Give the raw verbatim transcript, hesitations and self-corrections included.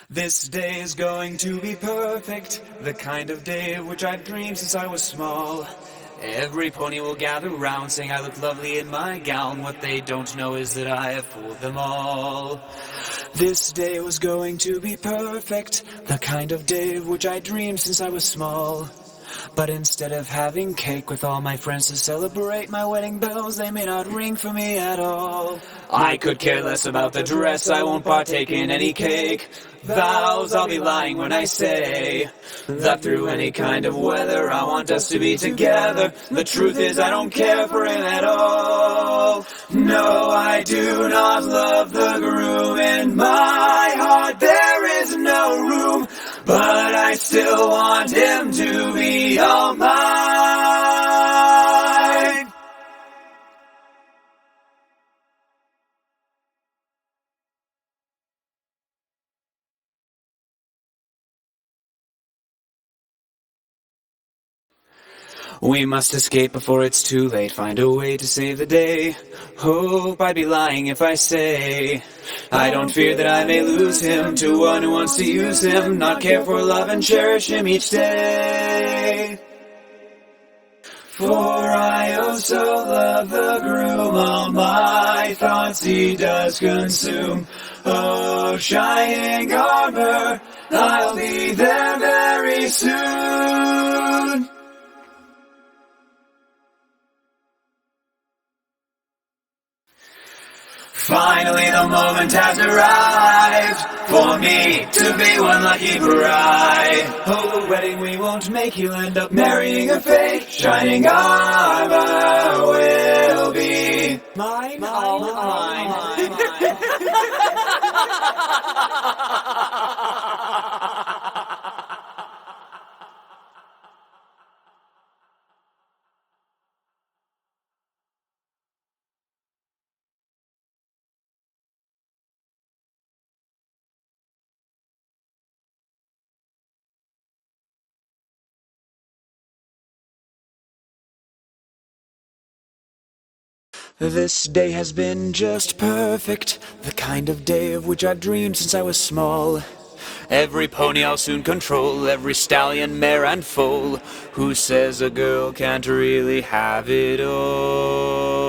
This day is going to be perfect, the kind of day of which I've dreamed since I was small. Every pony will gather round, saying I look lovely in my gown. What they don't know is that I have fooled them all. This day was going to be perfect, the kind of day of which I dreamed since I was small. But instead of having cake with all my friends to celebrate my wedding bells, they may not ring for me at all. I could care less about the dress, I won't partake in any cake. Vows, I'll be lying when I say that through any kind of weather I want us to be together. The truth is I don't care for him at all. No, I do not love the groom. In my heart there is no room, but I still want him to be all mine. We must escape before it's too late, find a way to save the day. Hope I'd be lying if I say I don't fear that I may lose him to one who wants to use him, not care for love and cherish him each day. For I oh so love the groom, all my thoughts he does consume. Oh, shining armor, I'll be there very soon. Finally the moment has arrived for me to be one lucky bride. Oh, the wedding we won't make, you'll end up marrying a fake. Shining armor will be mine, mine, all mine, mine, mine. This day has been just perfect, the kind of day of which I've dreamed since I was small. Every pony I'll soon control, every stallion, mare and foal. Who says a girl can't really have it all?